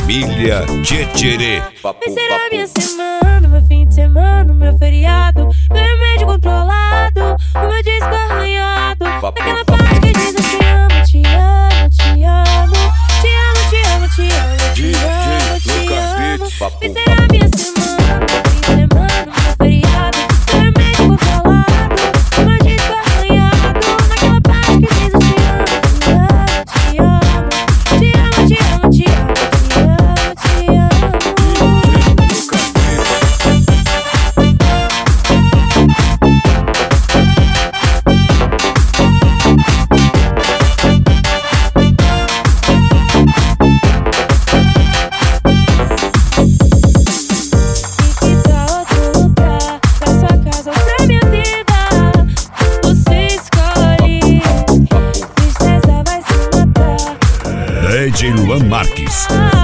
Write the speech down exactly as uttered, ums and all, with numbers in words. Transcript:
Família Tchê-Tchê-Rê. Vai ser a minha semana, meu fim de semana, meu feriado, meu remédio controlado, o meu disco arranhado. Naquela parte que diz eu te amo, te amo, te amo, te amo, te amo, te amo, te amo, te amo. Vai ser a minha semana, meu fim de semana, meu feriado, meu remédio controlado, o meu disco arranhado. Naquela parte que diz eu te amo, te amo, te amo, te amo, te amo, te amo, te amo. D J Luan Marques.